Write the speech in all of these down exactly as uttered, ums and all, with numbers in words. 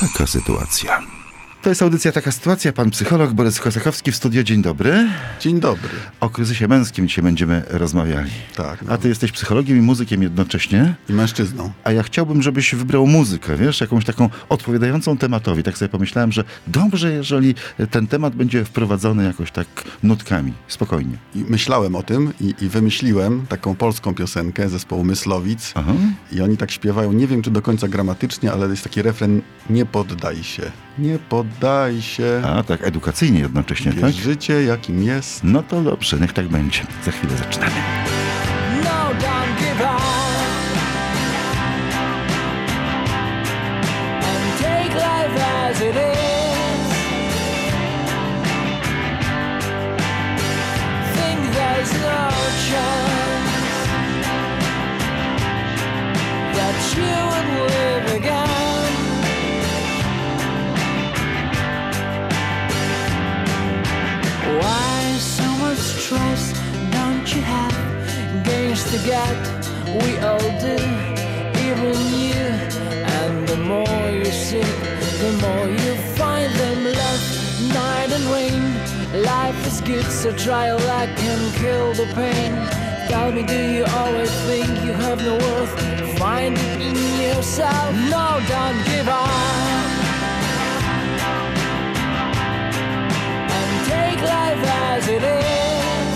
Taka sytuacja. To jest audycja Taka sytuacja. Pan psycholog Borys Kosakowski w studio. Dzień dobry. Dzień dobry. O kryzysie męskim dzisiaj będziemy rozmawiali. Tak. No. A ty jesteś psychologiem i muzykiem jednocześnie. I mężczyzną. A ja chciałbym, żebyś wybrał muzykę, wiesz, jakąś taką odpowiadającą tematowi. Tak sobie pomyślałem, że dobrze, jeżeli ten temat będzie wprowadzony jakoś tak nutkami. Spokojnie. I myślałem o tym i, i wymyśliłem taką polską piosenkę zespołu Myslowic. Aha. I oni tak śpiewają, nie wiem czy do końca gramatycznie, ale jest taki refren: nie poddaj się, nie poddaj się. A tak, edukacyjnie jednocześnie, Wiesz tak? życie jakim jest. No to dobrze, niech tak będzie. Za chwilę zaczynamy. No, don't give up and take life as it is. Think there's no chance that you would live again. Why so much stress don't you have? Gains to get, we all do, even you. And the more you seek, the more you find them left. Night and rain, life is good, so try your luck and kill the pain. Tell me, do you always think you have no worth? Find it in yourself. No, don't give up. Take life as it is.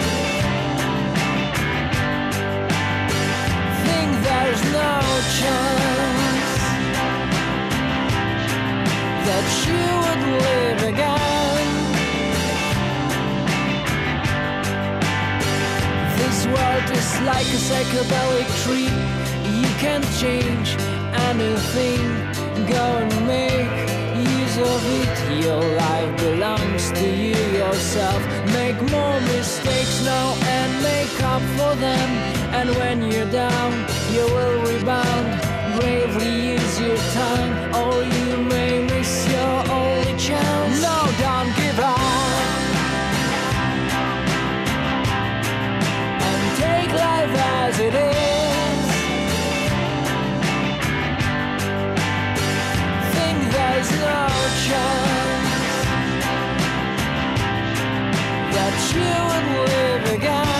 Think there's no chance that you would live again. This world is like a psychedelic tree. You can't change anything. Go and make use of it. Your life belongs to you yourself. Make more mistakes now and make up for them. And when you're down, you will rebound. Bravely use your time, or you may miss your only chance. No, don't give up and take life as it is. Think there's no chance that you would live again.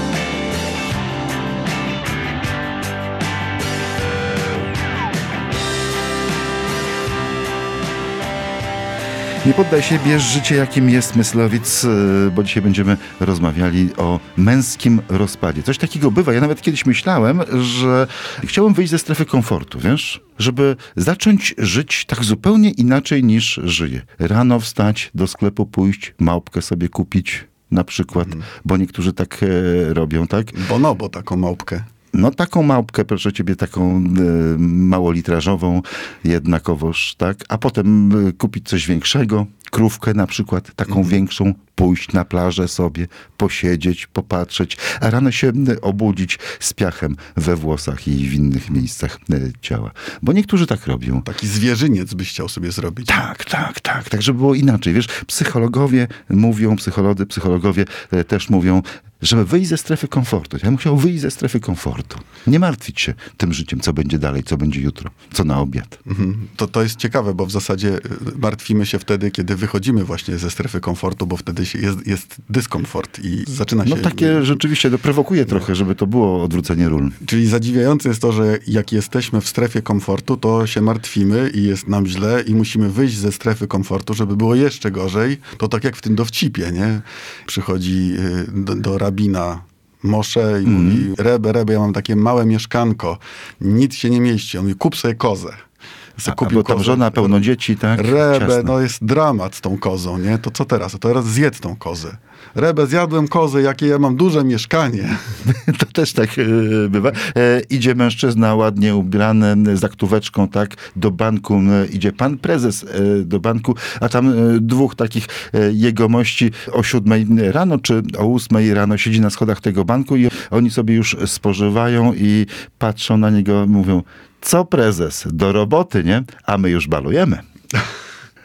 Nie poddaj się, bierz życie jakim jest, Myslowic, bo dzisiaj będziemy rozmawiali o męskim rozpadzie. Coś takiego bywa. Ja nawet kiedyś myślałem, że chciałem wyjść ze strefy komfortu, wiesz? Żeby zacząć żyć tak zupełnie inaczej niż żyję. Rano wstać, do sklepu pójść, małpkę sobie kupić na przykład, mm. bo niektórzy tak e, robią, tak? Bo no, bo taką małpkę. No taką małpkę, proszę ciebie, taką e, małolitrażową jednakowoż, tak? A potem e, kupić coś większego, krówkę na przykład, taką mhm. większą, pójść na plażę sobie, posiedzieć, popatrzeć, a rano się e, obudzić z piachem we włosach i w innych miejscach e, ciała. Bo niektórzy tak robią. Taki zwierzyniec byś chciał sobie zrobić. Tak, tak, tak, tak, żeby było inaczej. Wiesz, psychologowie mówią, psycholodzy, psychologowie e, też mówią, żeby wyjść ze strefy komfortu. Ja bym chciał wyjść ze strefy komfortu. Nie martwić się tym życiem, co będzie dalej, co będzie jutro, co na obiad. Mhm. To, to jest ciekawe, bo w zasadzie martwimy się wtedy, kiedy wychodzimy właśnie ze strefy komfortu, bo wtedy się jest, jest dyskomfort i zaczyna się... No takie rzeczywiście to prowokuje trochę, żeby to było odwrócenie ról. Czyli zadziwiające jest to, że jak jesteśmy w strefie komfortu, to się martwimy i jest nam źle i musimy wyjść ze strefy komfortu, żeby było jeszcze gorzej. To tak jak w tym dowcipie, nie? Przychodzi do, do rabina Mosze i mm. mówi: Rebe, Rebe, ja mam takie małe mieszkanko, nic się nie mieści. On mówi: kup sobie kozę. A, bo tam żona, pełno dzieci, tak? Rebe, Ciasno. no jest dramat z tą kozą, nie? To co teraz? To teraz zjedz tą kozę. Rebe, zjadłem kozę, jakie ja mam duże mieszkanie. To też tak e, bywa. E, idzie mężczyzna ładnie ubrany, z aktóweczką, tak, do banku. E, idzie pan prezes e, do banku, a tam e, dwóch takich e, jegomości o siódmej rano, czy o ósmej rano siedzi na schodach tego banku i oni sobie już spożywają i patrzą na niego, mówią: co prezes, do roboty, nie? A my już balujemy.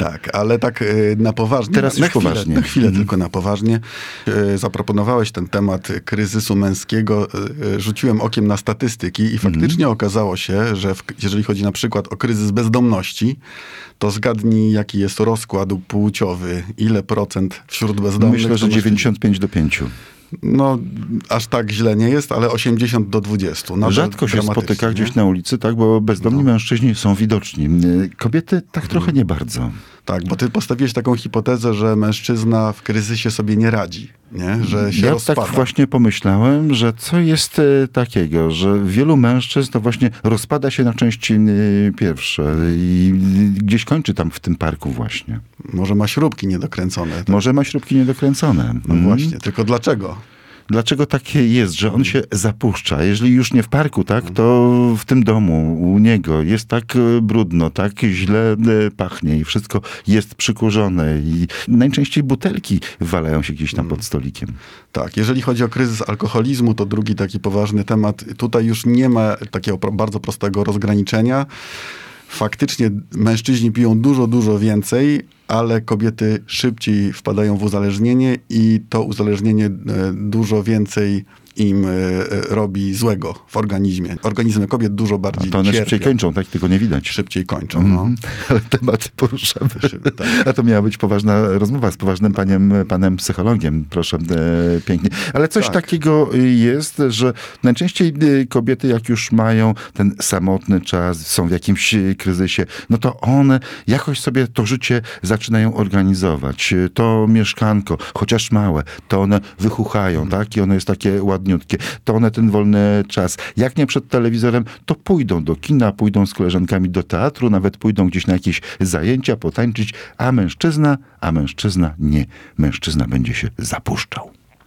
Tak, ale tak y, na poważnie. Teraz na już chwilę, poważnie. Na chwilę Mhm. tylko na poważnie. Y, zaproponowałeś ten temat kryzysu męskiego. Y, y, rzuciłem okiem na statystyki i faktycznie okazało się, że w, jeżeli chodzi na przykład o kryzys bezdomności, to zgadnij, jaki jest rozkład płciowy, ile procent wśród bezdomnych. Myślę, to że masz- dziewięćdziesiąt pięć do pięciu. No, aż tak źle nie jest, ale osiemdziesiąt do dwudziestu. Nadal Rzadko się dramatycznie, spotyka nie? gdzieś na ulicy, tak, bo bezdomni mężczyźni są widoczni. Kobiety tak trochę nie bardzo. Tak, bo ty postawiłeś taką hipotezę, że mężczyzna w kryzysie sobie nie radzi, nie? Że się Ja rozpada. tak właśnie pomyślałem, że co jest e, takiego, że wielu mężczyzn to właśnie rozpada się na części e, pierwsze i gdzieś kończy tam w tym parku właśnie. Może ma śrubki niedokręcone. Tak? Może ma śrubki niedokręcone. No Mm. właśnie, tylko dlaczego? Dlaczego takie jest, że on się zapuszcza? Jeżeli już nie w parku, tak, to w tym domu, u niego jest tak e, brudno, tak źle e, pachnie i wszystko jest przykurzone i najczęściej butelki walają się gdzieś tam pod stolikiem. Tak, jeżeli chodzi o kryzys alkoholizmu, to drugi taki poważny temat. Tutaj już nie ma takiego pro- bardzo prostego rozgraniczenia. Faktycznie mężczyźni piją dużo, dużo więcej, ale kobiety szybciej wpadają w uzależnienie i to uzależnienie e, dużo więcej im e, e, robi złego w organizmie. Organizmy kobiet dużo A bardziej to one szybciej cierpią. kończą, tak? Tego nie widać. Szybciej kończą, no. Mhm. Ale tematy poruszamy. Tak. A to miała być poważna rozmowa z poważnym paniem, panem psychologiem, proszę, e, pięknie. Ale coś Tak. takiego jest, że najczęściej e, kobiety, jak już mają ten samotny czas, są w jakimś e, kryzysie, no to one jakoś sobie to życie zaczynają organizować. E, To mieszkanko, chociaż małe, to one wychuchają, tak? I ono jest takie ładniutkie. To one ten wolny czas. Jak nie przed telewizorem, to pójdą do kina, pójdą z koleżankami do teatru, nawet pójdą gdzieś na jakieś zajęcia, potańczyć, a mężczyzna, a mężczyzna nie. Mężczyzna będzie się zapuszczał.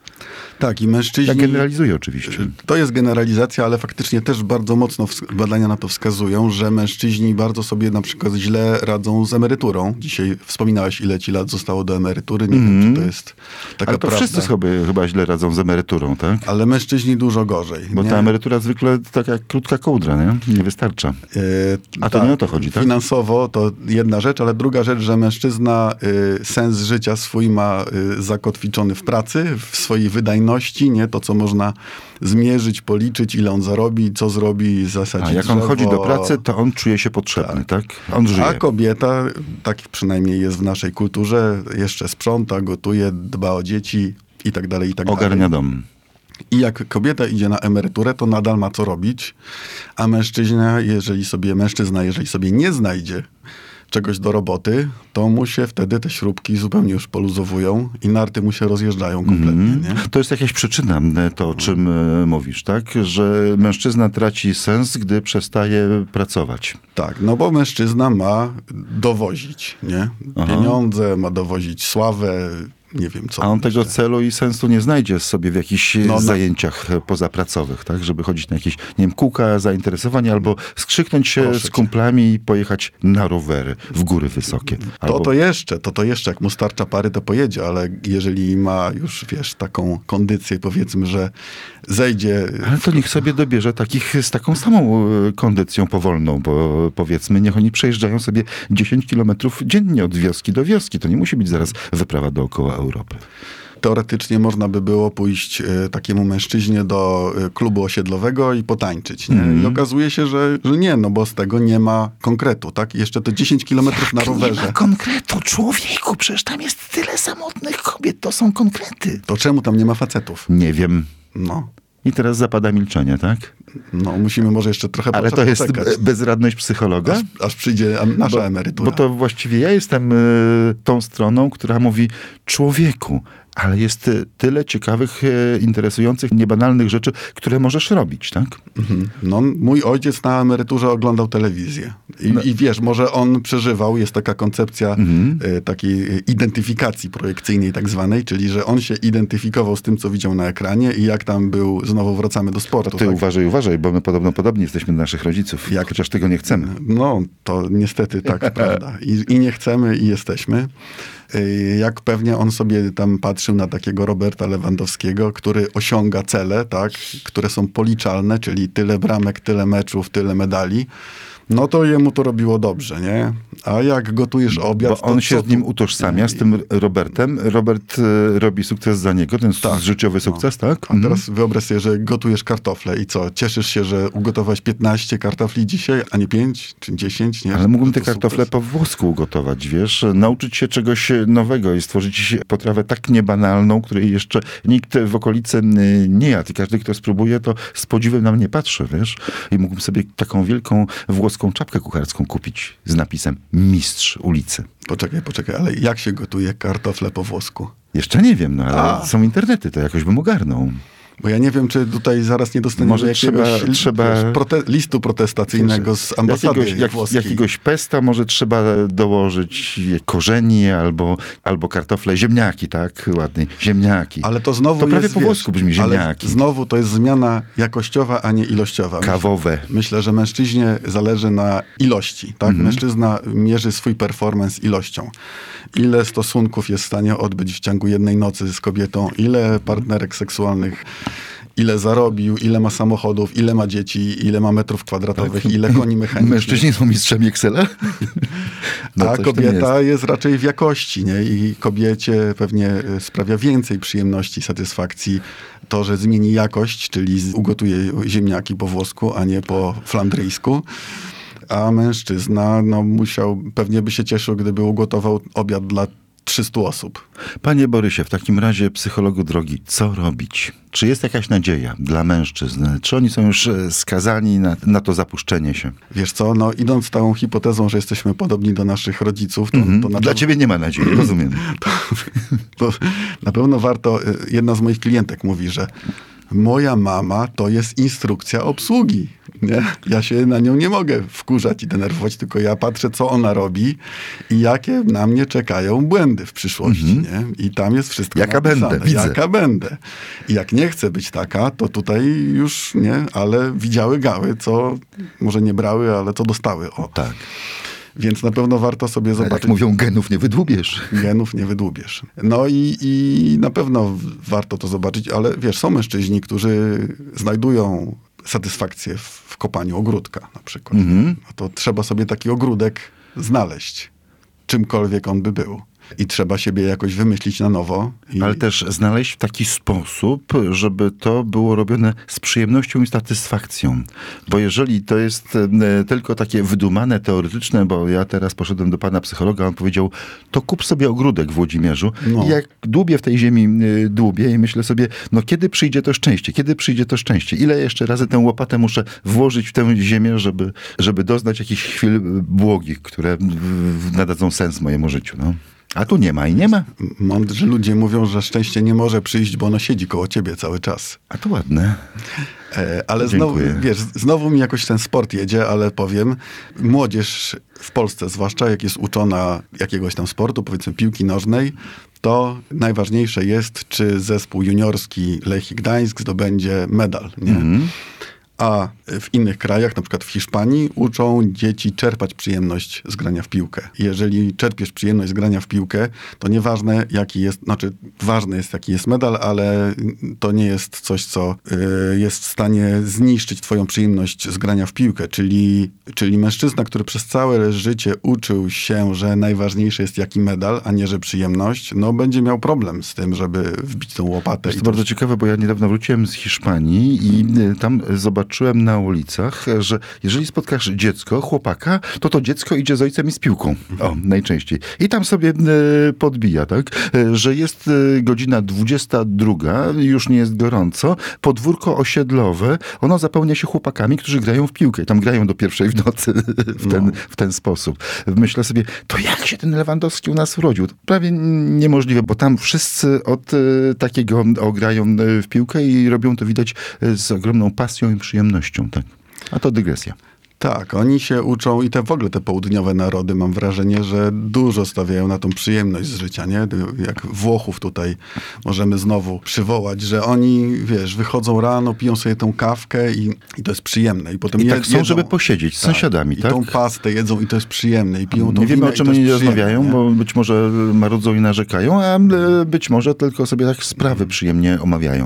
Tak, i mężczyźni... Ja generalizuję oczywiście. To jest generalizacja, ale faktycznie też bardzo mocno ws- badania na to wskazują, że mężczyźni bardzo sobie na przykład źle radzą z emeryturą. Dzisiaj wspominałeś, ile ci lat zostało do emerytury. Nie wiem, czy to jest taka Ale to prawda. wszyscy sobie chyba źle radzą z emeryturą, tak? Ale mężczyźni dużo gorzej. Bo nie? ta emerytura zwykle taka jak krótka kołdra, nie? Nie wystarcza. E, A to nie o to chodzi, tak? Finansowo to jedna rzecz, ale druga rzecz, że mężczyzna y, sens życia swój ma y, zakotwiczony w pracy, w swojej wydajności, nie? To, co można zmierzyć, policzyć, ile on zarobi, co zrobi, zasadzić A jak on drzewo. chodzi do pracy, to on czuje się potrzebny, tak? On żyje. A kobieta, tak przynajmniej jest w naszej kulturze, jeszcze sprząta, gotuje, dba o dzieci i tak dalej, i tak dalej. Ogarnia dom. I jak kobieta idzie na emeryturę, to nadal ma co robić, a mężczyzna, jeżeli sobie, mężczyzna, jeżeli sobie nie znajdzie czegoś do roboty, to mu się wtedy te śrubki zupełnie już poluzowują i narty mu się rozjeżdżają kompletnie, nie? To jest jakaś przyczyna, to o czym e, mówisz, tak? Że mężczyzna traci sens, gdy przestaje pracować. Tak, no bo mężczyzna ma dowozić, nie? Aha. Pieniądze, ma dowozić sławę, nie wiem co. A on tego jeszcze. celu i sensu nie znajdzie sobie w jakichś No, no. zajęciach pozapracowych, tak? Żeby chodzić na jakieś, nie wiem, kółka zainteresowań albo skrzyknąć się Proszę z cię. kumplami i pojechać na rowery w góry wysokie. To Albo... to jeszcze, to to jeszcze, jak mu starcza pary, to pojedzie, ale jeżeli ma już, wiesz, taką kondycję, powiedzmy, że zejdzie... Ale to niech sobie dobierze takich z taką samą e, kondycją powolną, bo powiedzmy, niech oni przejeżdżają sobie dziesięć kilometrów dziennie od wioski do wioski. To nie musi być zaraz wyprawa dookoła Europy. Teoretycznie można by było pójść e, takiemu mężczyźnie do e, klubu osiedlowego i potańczyć, nie? Mhm. I okazuje się, że, że nie, no bo z tego nie ma konkretu, tak? I jeszcze te dziesięć kilometrów na Nie ma rowerze. konkretu, człowieku, przecież tam jest tyle samotnych kobiet, to są konkrety. To czemu tam nie ma facetów? Nie wiem. No, I teraz zapada milczenie, tak? no musimy może jeszcze trochę Ale to poczekać, jest be- bezradność psychologa? aż, aż przyjdzie a- nasza Bo, emerytura. bo to właściwie ja jestem y, tą stroną, która mówi człowieku, ale jest y, tyle ciekawych, y, interesujących, niebanalnych rzeczy, które możesz robić, tak? Mhm. No, mój ojciec na emeryturze oglądał telewizję. I, No. i wiesz, może on przeżywał, jest taka koncepcja Mhm. e, takiej e, identyfikacji projekcyjnej tak zwanej, czyli że on się identyfikował z tym, co widział na ekranie i jak tam był, znowu wracamy do sportu. Ty tak? uważaj, uważaj, bo my podobno podobni jesteśmy do naszych rodziców, Jak- chociaż tego nie chcemy. No, to niestety tak, prawda. I, I nie chcemy, i jesteśmy. Y, Jak pewnie on sobie tam patrzył na takiego Roberta Lewandowskiego, który osiąga cele, tak, które są policzalne, czyli tyle bramek, tyle meczów, tyle medali. no to jemu to robiło dobrze, nie? A jak gotujesz obiad... Bo on to się co z nim tu? utożsamia, z tym Robertem. Robert e, robi sukces za niego, ten Tak. życiowy sukces, tak? A teraz wyobraź sobie, że gotujesz kartofle i co? Cieszysz się, że ugotowałeś piętnaście kartofli dzisiaj, a nie pięć czy dziesięć, nie? Ale mógłbym te To kartofle sukces. po włosku ugotować, wiesz? Nauczyć się czegoś nowego i stworzyć potrawę tak niebanalną, której jeszcze nikt w okolicy nie jadł. I każdy, kto spróbuje, to z podziwem na mnie patrzy, wiesz? I mógłbym sobie taką wielką włoską czapkę kucharską kupić z napisem Mistrz ulicy. Poczekaj, poczekaj, ale jak się gotuje kartofle po włosku? Jeszcze nie wiem, no ale A. są internety, to jakoś bym ogarnął. Bo ja nie wiem, czy tutaj zaraz nie dostaniemy Może jakiegoś trzeba- trzeba- wiesz, prote- listu protestacyjnego z ambasady jakiegoś, jak, włoskiej. jakiegoś pesta może trzeba dołożyć, korzeni albo, albo kartofle, ziemniaki, tak? Ładnie, ziemniaki. Ale to znowu To prawie jest, po wiesz, włosku brzmi, ale ziemniaki. znowu to jest zmiana jakościowa, a nie ilościowa. Kawowe. Myślę, że mężczyźnie zależy na ilości. Tak? Mhm. Mężczyzna mierzy swój performance ilością. Ile stosunków jest w stanie odbyć w ciągu jednej nocy z kobietą, ile partnerek seksualnych, ile zarobił, ile ma samochodów, ile ma dzieci, ile ma metrów kwadratowych, ile koni mechanicznych. Mężczyźni są mistrzami Excela? No, A coś w tym kobieta jest. jest. raczej w jakości, nie? I kobiecie pewnie e, sprawia więcej przyjemności, satysfakcji to, że zmieni jakość, czyli z- ugotuje ziemniaki po włosku, a nie po flandryjsku. A mężczyzna, no musiał, pewnie by się cieszył, gdyby ugotował obiad dla trzystu osób. Panie Borysie, w takim razie, psychologu drogi, co robić? Czy jest jakaś nadzieja dla mężczyzn? Czy oni są już e, skazani na, na to zapuszczenie się? Wiesz co, no idąc tą hipotezą, że jesteśmy podobni do naszych rodziców, to, Mhm. to na Dla pewno- ciebie nie ma nadziei, rozumiem. to na pewno warto, y, jedna z moich klientek mówi, że moja mama to jest instrukcja obsługi. Nie? Ja się na nią nie mogę wkurzać i denerwować, tylko ja patrzę, co ona robi i jakie na mnie czekają błędy w przyszłości. Nie? I tam jest wszystko Jaka napisane. będę, widzę. Jaka będę. I jak nie chcę być taka, to tutaj już nie, ale widziały gały, co może nie brały, ale co dostały. O. Tak. Więc na pewno warto sobie Jak zobaczyć. mówią, genów nie wydłubiesz. Genów nie wydłubiesz. No i, i na pewno warto to zobaczyć, ale wiesz, są mężczyźni, którzy znajdują satysfakcję w, w kopaniu ogródka na przykład. Mhm. No to trzeba sobie taki ogródek znaleźć, czymkolwiek on by był. I trzeba siebie jakoś wymyślić na nowo. I... Ale też znaleźć taki sposób, żeby to było robione z przyjemnością i satysfakcją. Bo jeżeli to jest e, tylko takie wydumane, teoretyczne, bo ja teraz poszedłem do pana psychologa, on powiedział, to kup sobie ogródek w Włodzimierzu. No. I jak dłubię w tej ziemi, e, dłubię i myślę sobie, no kiedy przyjdzie to szczęście? Kiedy przyjdzie to szczęście? Ile jeszcze razy tę łopatę muszę włożyć w tę ziemię, żeby, żeby doznać jakichś chwil błogich, które w- w- nadadzą sens mojemu życiu, no. A tu nie ma i nie ma. Mądrzy ludzie mówią, że szczęście nie może przyjść, bo ono siedzi koło ciebie cały czas. A to ładne. E, ale znowu, Dziękuję. wiesz, znowu mi jakoś ten sport jedzie, ale powiem, młodzież w Polsce, zwłaszcza jak jest uczona jakiegoś tam sportu, powiedzmy piłki nożnej, to najważniejsze jest, czy zespół juniorski Lechii Gdańsk zdobędzie medal. Nie? Mhm. A w innych krajach, na przykład w Hiszpanii, uczą dzieci czerpać przyjemność z grania w piłkę. Jeżeli czerpiesz przyjemność z grania w piłkę, to nieważne jaki jest, znaczy ważne jest jaki jest medal, ale to nie jest coś, co y, jest w stanie zniszczyć twoją przyjemność z grania w piłkę. Czyli, czyli mężczyzna, który przez całe życie uczył się, że najważniejsze jest jaki medal, a nie, że przyjemność, no będzie miał problem z tym, żeby wbić tą łopatę. To i jest bardzo ciekawe, bo ja niedawno wróciłem z Hiszpanii i y, tam zobaczyłem na ulicach, że jeżeli spotkasz dziecko, chłopaka, to to dziecko idzie z ojcem i z piłką. O, najczęściej. I tam sobie y, podbija, tak? Y, że jest y, godzina dwudziesta druga, już nie jest gorąco, podwórko osiedlowe, ono zapełnia się chłopakami, którzy grają w piłkę. I tam grają do pierwszej w nocy w ten, No. w ten sposób. Myślę sobie, to jak się ten Lewandowski u nas urodził? To prawie niemożliwe, bo tam wszyscy od y, takiego ograją y, w piłkę i robią to, widać, y, z ogromną pasją i przyjemnością. Tak. A to dygresja. Tak, oni się uczą i te w ogóle te południowe narody, mam wrażenie, że dużo stawiają na tą przyjemność z życia, nie? Jak Włochów tutaj możemy znowu przywołać, że oni, wiesz, wychodzą rano, piją sobie tą kawkę i, i to jest przyjemne. I potem I je, tak chcą, żeby posiedzieć z sąsiadami, I tak? tą pastę jedzą i to jest przyjemne. I piją tą Nie wiemy, winę o i czym to jest oni przyjemne, rozmawiają, nie? bo być może marudzą i narzekają, a e, być może tylko sobie tak sprawy przyjemnie omawiają. No.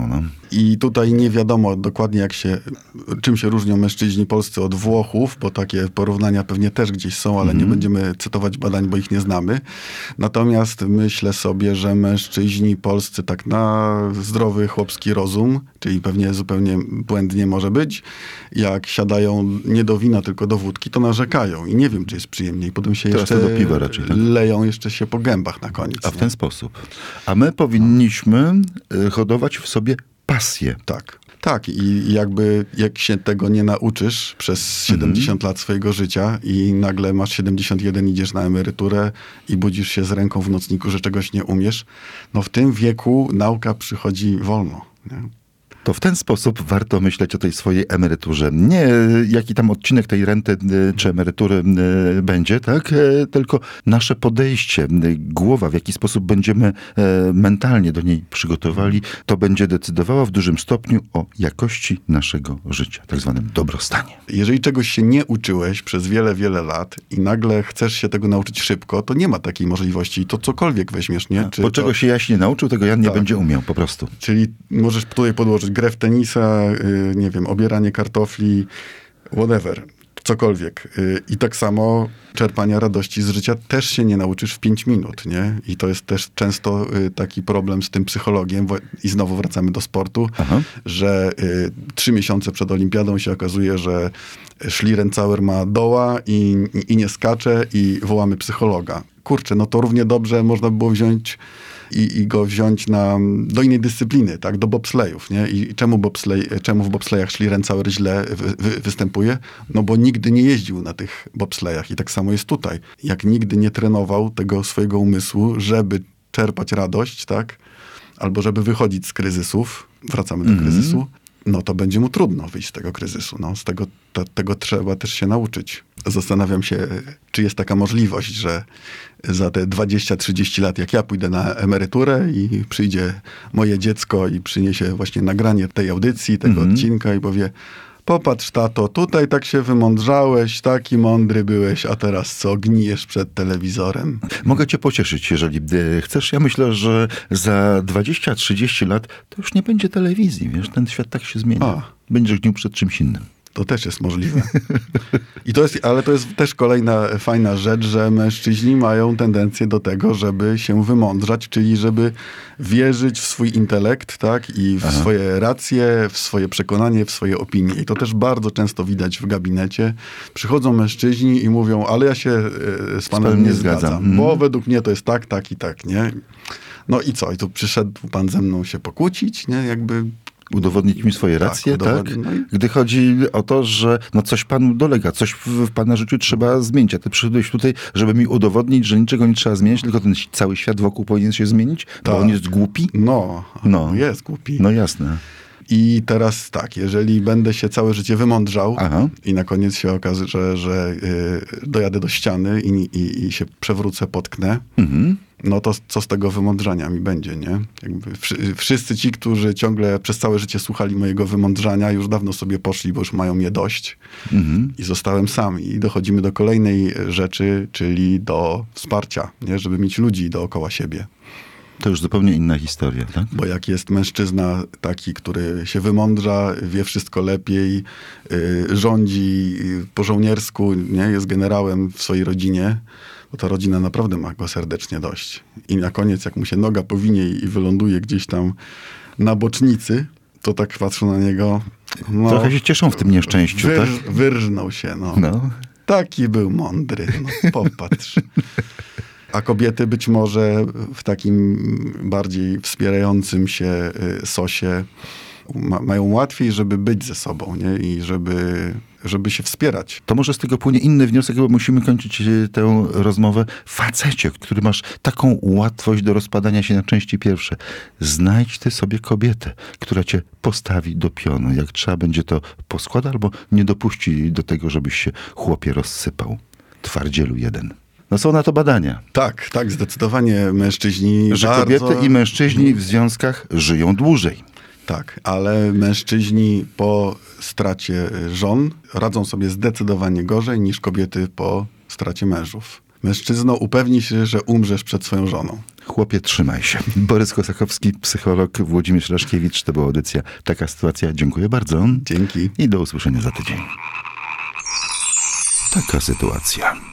I tutaj nie wiadomo dokładnie, jak się, czym się różnią mężczyźni polscy od Włochów, bo takie porównania pewnie też gdzieś są, ale mm. nie będziemy cytować badań, bo ich nie znamy. Natomiast myślę sobie, że mężczyźni polscy tak na zdrowy chłopski rozum, czyli pewnie zupełnie błędnie może być, jak siadają nie do wina, tylko do wódki, to narzekają. I nie wiem, czy jest przyjemniej. Potem się Teraz jeszcze to do piwa raczej, tak? leją jeszcze się po gębach na koniec. A w nie? ten sposób. A my powinniśmy y, hodować w sobie pasję. Tak. Tak, i jakby jak się tego nie nauczysz przez siedemdziesiąt lat swojego życia i nagle masz siedemdziesiąt jeden, idziesz na emeryturę i budzisz się z ręką w nocniku, że czegoś nie umiesz, no w tym wieku nauka przychodzi wolno. Nie? To w ten sposób warto myśleć o tej swojej emeryturze. Nie jaki tam odcinek tej renty czy emerytury będzie, tak? Tylko nasze podejście, głowa, w jaki sposób będziemy mentalnie do niej przygotowali, to będzie decydowało w dużym stopniu o jakości naszego życia, tak zwanym dobrostanie. Jeżeli czegoś się nie uczyłeś przez wiele, wiele lat i nagle chcesz się tego nauczyć szybko, to nie ma takiej możliwości. To cokolwiek weźmiesz, nie? Czy Bo to... czego się Jaś nie nauczył, tego Jan nie tak. będzie umiał, po prostu. Czyli możesz tutaj podłożyć grę w tenisa, yy, nie wiem, obieranie kartofli, whatever, cokolwiek. Yy, I tak samo czerpania radości z życia też się nie nauczysz w pięć minut, nie? I to jest też często yy, taki problem z tym psychologiem, wo- i znowu wracamy do sportu, Aha. że yy, trzy miesiące przed olimpiadą się okazuje, że Schlierencauer ma doła i, i, i nie skacze i wołamy psychologa. Kurczę, no to równie dobrze można by było wziąć I, i go wziąć na, do innej dyscypliny, tak, do bobslejów, nie? I czemu, bobslej, czemu w bobslejach Schlierencauer źle wy, wy, występuje? No bo nigdy nie jeździł na tych bobslejach i tak samo jest tutaj. Jak nigdy nie trenował tego swojego umysłu, żeby czerpać radość, tak, albo żeby wychodzić z kryzysów, wracamy do mm-hmm. kryzysu, no to będzie mu trudno wyjść z tego kryzysu. No, z tego, to, tego trzeba też się nauczyć. Zastanawiam się, czy jest taka możliwość, że za te dwadzieścia trzydzieści lat, jak ja pójdę na emeryturę i przyjdzie moje dziecko i przyniesie właśnie nagranie tej audycji, tego mm-hmm. odcinka i powie: popatrz, tato, tutaj tak się wymądrzałeś, taki mądry byłeś, a teraz co, gnijesz przed telewizorem? Mogę cię pocieszyć, jeżeli chcesz. Ja myślę, że za dwadzieścia trzydzieści lat to już nie będzie telewizji, wiesz, ten świat tak się zmienia. A. Będziesz gnił przed czymś innym. To też jest możliwe. I to jest, ale to jest też kolejna fajna rzecz, że mężczyźni mają tendencję do tego, żeby się wymądrzać, czyli żeby wierzyć w swój intelekt, tak, i w Aha. swoje racje, w swoje przekonanie, w swoje opinie. I to też bardzo często widać w gabinecie. Przychodzą mężczyźni i mówią: ale ja się z panem, z panem nie, nie zgadzam, zgadzam mm. bo według mnie to jest tak, tak i tak, nie? No i co? I tu przyszedł pan ze mną się pokłócić, nie? Jakby... Udowodnić mi swoje racje, tak? tak? No i... Gdy chodzi o to, że no coś panu dolega, coś w, w pana życiu trzeba zmienić. A ty przyszedłeś tutaj, żeby mi udowodnić, że niczego nie trzeba zmieniać, tylko ten cały świat wokół powinien się zmienić, tak. Bo on jest głupi? No, no, jest głupi. No jasne. I teraz tak, jeżeli będę się całe życie wymądrzał Aha. i na koniec się okaże, że, że yy, dojadę do ściany i, i, i się przewrócę, potknę, mhm. no to co z tego wymądrzania mi będzie, nie? Jakby wszy, wszyscy ci, którzy ciągle przez całe życie słuchali mojego wymądrzania, już dawno sobie poszli, bo już mają mnie dość. Mhm. I zostałem sam. I dochodzimy do kolejnej rzeczy, czyli do wsparcia, nie? Żeby mieć ludzi dookoła siebie. To już zupełnie inna historia, tak? Bo jak jest mężczyzna taki, który się wymądrza, wie wszystko lepiej, yy, rządzi po żołniersku, nie? Jest generałem w swojej rodzinie, bo ta rodzina naprawdę ma go serdecznie dość. I na koniec, jak mu się noga powinie i wyląduje gdzieś tam na bocznicy, to tak patrzą na niego. No, trochę się cieszą w tym nieszczęściu, wyrż, tak? Wyrżnął się, no. no. Taki był mądry, no popatrz. A kobiety być może w takim bardziej wspierającym się sosie ma, mają łatwiej, żeby być ze sobą, nie? I żeby, żeby się wspierać. To może z tego płynie inny wniosek, bo musimy kończyć tę rozmowę. Facecie, który masz taką łatwość do rozpadania się na części pierwsze. Znajdź ty sobie kobietę, która cię postawi do pionu. Jak trzeba będzie, to poskłada albo nie dopuści do tego, żebyś się, chłopie, rozsypał. Twardzielu jeden. No są na to badania. Tak, tak, zdecydowanie mężczyźni Że bardzo... kobiety i mężczyźni w związkach żyją dłużej. Tak, ale mężczyźni po stracie żon radzą sobie zdecydowanie gorzej niż kobiety po stracie mężów. Mężczyzno, upewnij się, że umrzesz przed swoją żoną. chłopie, trzymaj się. Borys Kosakowski, psycholog, Włodzimierz Raszkiewicz, to była audycja Taka Sytuacja. Dziękuję bardzo. Dzięki. I do usłyszenia za tydzień. Taka sytuacja.